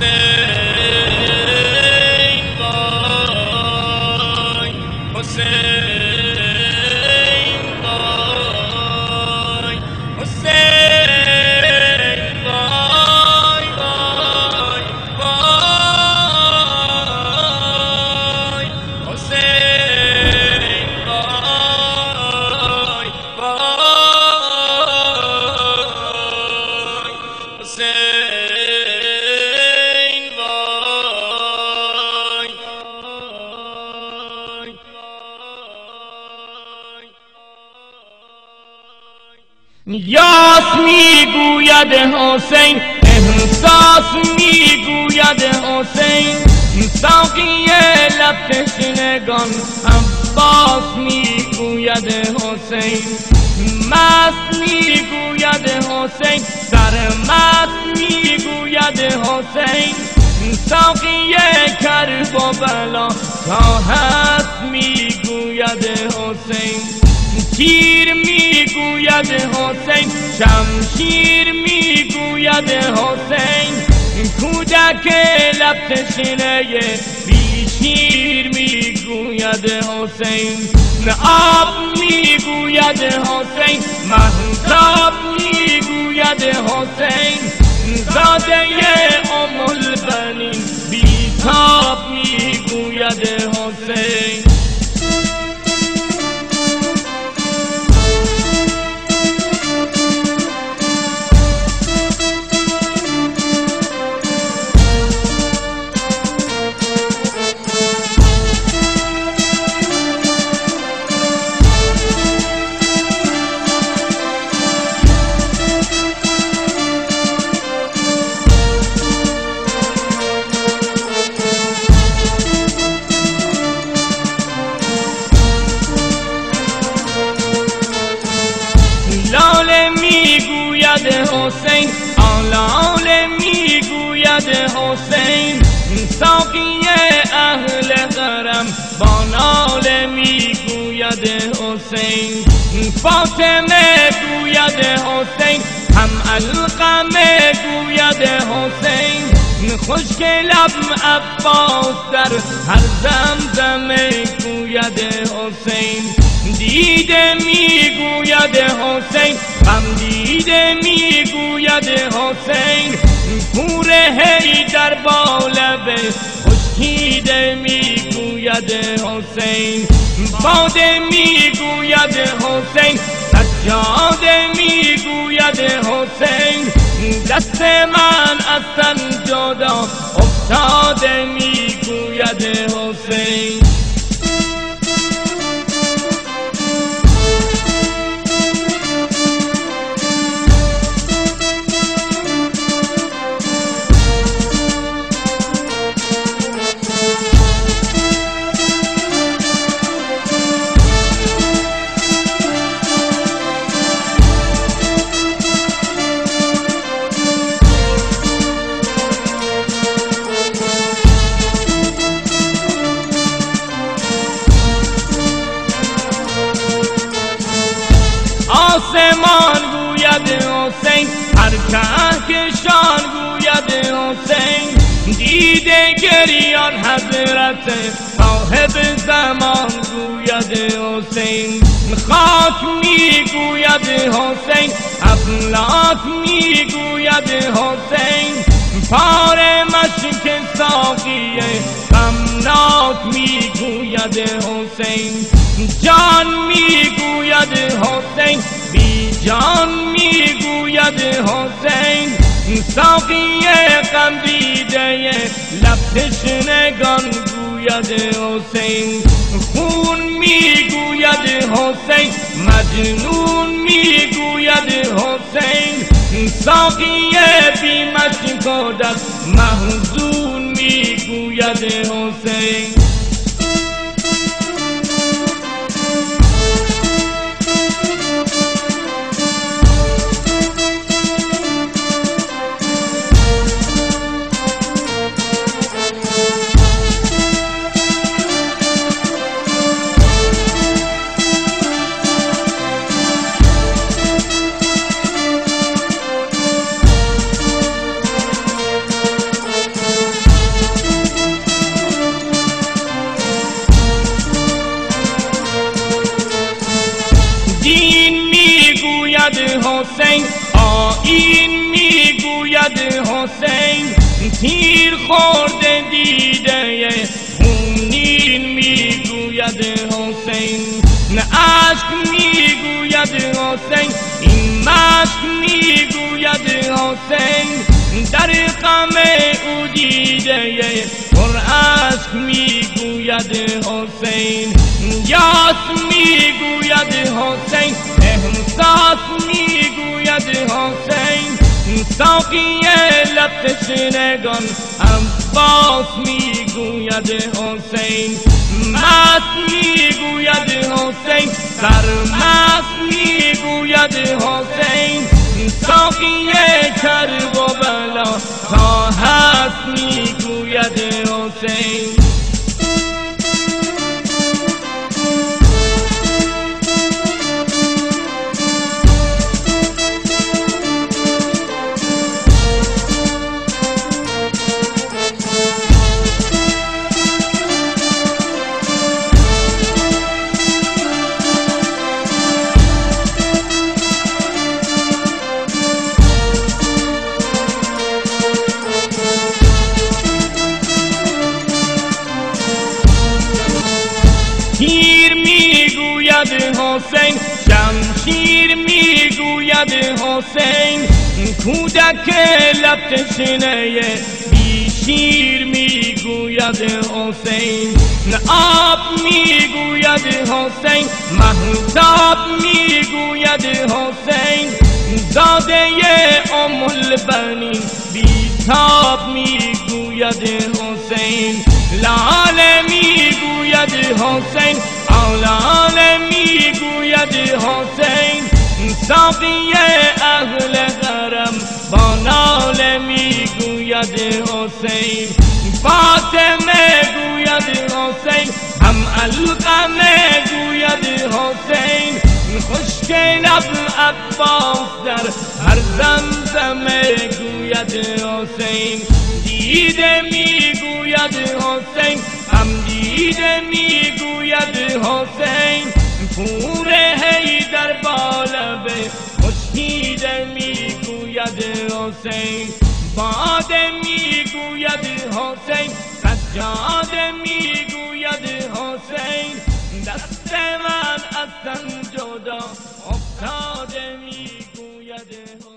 حسین وای حسین وای حسین وای وای وای حسین وای وای حسین یاس میگوید حسین احساس میگوید حسین ساقی لب تشنگان عباس میگوید حسین مست میگوید حسین سرمست میگوید حسین ساقی کربلا تا هست میگوید حسین تیر میگوید حسین شمشیر میگوید حسین کودک لب تشنه بی شیر میگوید حسین آب میگوید حسین مهتاب میگوید حسین زاده ام البنین بیتاب میگوید حسین حسین آلاله میگوید حسین ساقی اهل حرم با ناله میگوید حسین فاطمه گوید حسین هم القمه گوید حسین خشک لب عباس در هر زمزمه گوید حسین دیده میگوید حسین غم دیده میگوید حسین پور حیدر با لب خشکیده میگوید حسین باده میگوید حسین سجاده میگوید حسین دست من از تن جدا افتاده میگوید حسین آسمان گوید حسین هر کهکشان گوید حسین دیده گریان حضرت صاحب زمان گوید حسین خاک میگوید حسین افلاک میگوید حسین پاره مشک ساقی غمناک میگوید حسین جان میگوید حسین بی جان میگوید حسین ساقی غم دیده لب تشنگان گوید حسین خون میگوید حسین مجنون میگوید حسین ساقی بی مشک و دست محزون میگوید حسین حسین آیین میگوید حسین تیر خورده دیده خونین میگوید حسین نه عشق میگوید حسین این مشق میگوید حسین در غم او دیده پر عشق میگوید حسین یاس میگوید حسین احساس میگوید حسین ساقی لب تشنگان عباس میگوید حسین مست میگوید حسین سرمست میگوید حسین ساقی کرب و بلا تا هست میگوید حسین تیر میگوید حسین شمشیر میگوید حسین کودک لب تشنه بی شیر میگوید حسین آب میگوید حسین مهتاب میگوید حسین زاده ام البنین بیتاب میگوید حسین لاله میگوید حسین آلاله میگوید حسین ساقی اهل حرم با ناله میگوید حسین فاطمه گوید حسین هم القمه گوید حسین خشک لب عباس در هر زمزمه گوید حسین دیده میگوید حسین هم دیده میگوید حسین پور حیدر بالبه خشکیده میگوید حسین باده میگوید حسین سجاده میگوید حسین دست من از تن جدا افتاده میگوید